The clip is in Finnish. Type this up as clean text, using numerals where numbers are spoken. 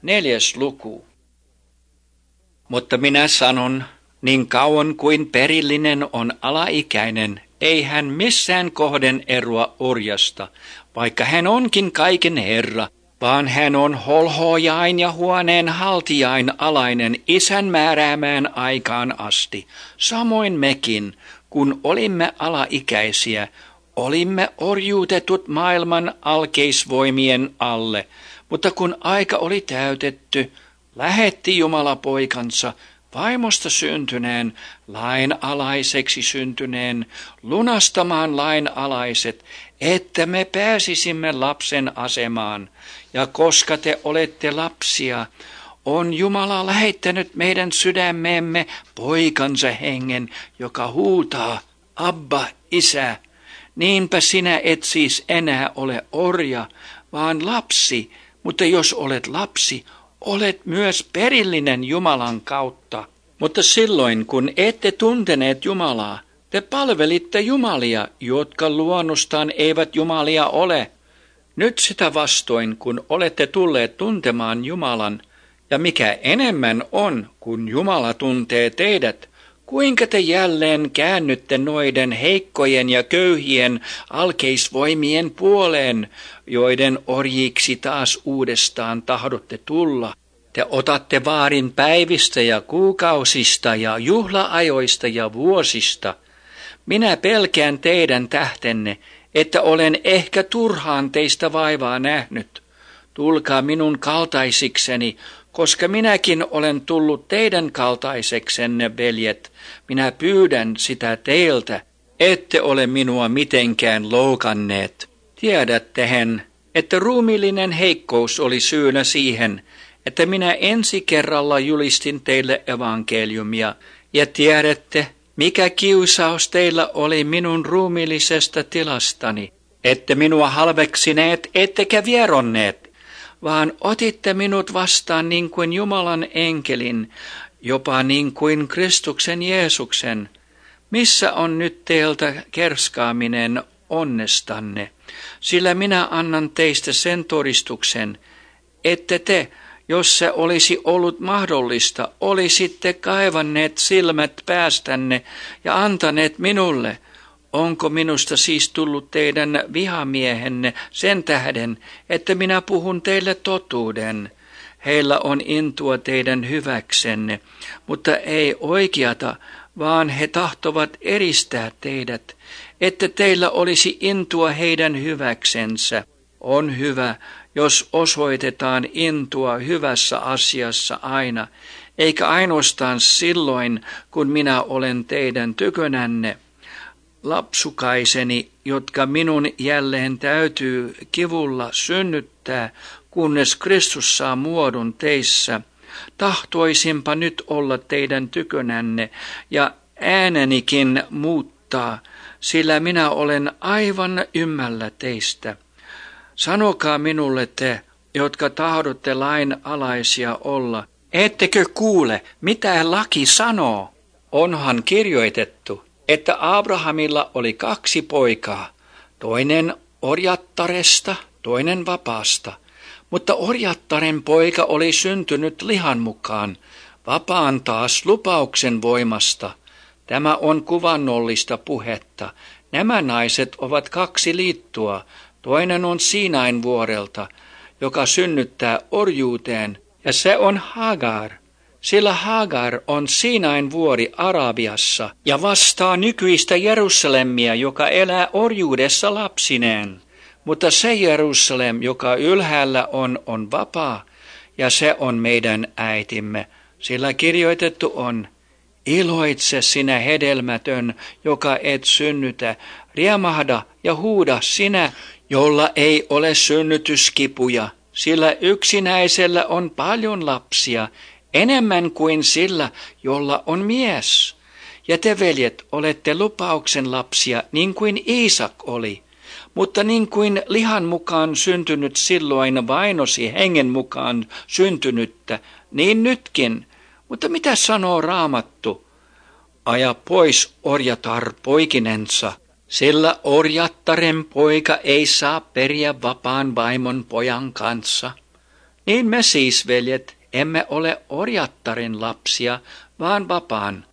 4. luku. Mutta minä sanon, niin kauan kuin perillinen on alaikäinen, ei hän missään kohden eroa orjasta, vaikka hän onkin kaiken herra, vaan hän on holhojain ja huoneen haltijain alainen isän määräämään aikaan asti. Samoin mekin, kun olimme alaikäisiä, olimme orjuutetut maailman alkeisvoimien alle, mutta kun aika oli täytetty, lähetti Jumala poikansa, vaimosta syntyneen, lainalaiseksi syntyneen, lunastamaan lainalaiset, että me pääsisimme lapsen asemaan. Ja koska te olette lapsia, on Jumala lähettänyt meidän sydämeemme poikansa hengen, joka huutaa, Abba, Isä. Niinpä sinä et siis enää ole orja, vaan lapsi, mutta jos olet lapsi, olet myös perillinen Jumalan kautta. Mutta silloin, kun ette tunteneet Jumalaa, te palvelitte jumalia, jotka luonnostaan eivät jumalia ole. Nyt sitä vastoin, kun olette tulleet tuntemaan Jumalan, ja mikä enemmän on, kun Jumala tuntee teidät, kuinka te jälleen käännytte noiden heikkojen ja köyhien alkeisvoimien puoleen, joiden orjiksi taas uudestaan tahdotte tulla? Te otatte vaarin päivistä ja kuukausista ja juhlaajoista ja vuosista. Minä pelkään teidän tähtenne, että olen ehkä turhaan teistä vaivaa nähnyt. Tulkaa minun kaltaisikseni, koska minäkin olen tullut teidän kaltaiseksenne, veljet. Minä pyydän sitä teiltä, ette ole minua mitenkään loukanneet. Tiedättehän, että ruumiillinen heikkous oli syynä siihen, että minä ensi kerralla julistin teille evankeliumia, ja tiedätte, mikä kiusaus teillä oli minun ruumiillisesta tilastani, ette minua halveksineet, ettekä vieronneet, vaan otitte minut vastaan niin kuin Jumalan enkelin, jopa niin kuin Kristuksen Jeesuksen. Missä on nyt teiltä kerskaaminen onnestanne? Sillä minä annan teistä sen todistuksen, että te, jos se olisi ollut mahdollista, olisitte kaivanneet silmät päästänne ja antaneet minulle. Onko minusta siis tullut teidän vihamiehenne sen tähden, että minä puhun teille totuuden? Heillä on intoa teidän hyväksenne, mutta ei oikeata, vaan he tahtovat eristää teidät, että teillä olisi intoa heidän hyväksensä. On hyvä, jos osoitetaan intoa hyvässä asiassa aina, eikä ainoastaan silloin, kun minä olen teidän tykönänne. Lapsukaiseni, jotka minun jälleen täytyy kivulla synnyttää, kunnes Kristus saa muodon teissä, tahtoisinpa nyt olla teidän tykönänne ja äänenikin muuttaa, sillä minä olen aivan ymmällä teistä. Sanokaa minulle te, jotka tahdotte lain alaisia olla, ettekö kuule, mitä laki sanoo? Onhan kirjoitettu, että Abrahamilla oli 2 poikaa, toinen orjattaresta, toinen vapaasta. Mutta orjattaren poika oli syntynyt lihan mukaan, vapaan taas lupauksen voimasta. Tämä on kuvannollista puhetta. Nämä naiset ovat 2 liittoa. Toinen on Siinain vuorelta, joka synnyttää orjuuteen, ja se on Hagar. Sillä Hagar on Siinain vuori Arabiassa ja vastaa nykyistä Jerusalemia, joka elää orjuudessa lapsineen. Mutta se Jerusalem, joka ylhäällä on vapaa, ja se on meidän äitimme. Sillä kirjoitettu on, iloitse sinä hedelmätön, joka et synnytä, riemahda ja huuda sinä, jolla ei ole synnytyskipuja, sillä yksinäisellä on paljon lapsia, enemmän kuin sillä, jolla on mies. Ja te, veljet, olette lupauksen lapsia, niin kuin Iisak oli. Mutta niin kuin lihan mukaan syntynyt silloin vainosi hengen mukaan syntynyttä, niin nytkin. Mutta mitä sanoo Raamattu? Aja pois orjatar poikinensa, sillä orjattaren poika ei saa periä vapaan vaimon pojan kanssa. Niin me siis, veljet, emme ole orjattarin lapsia, vaan vapaan,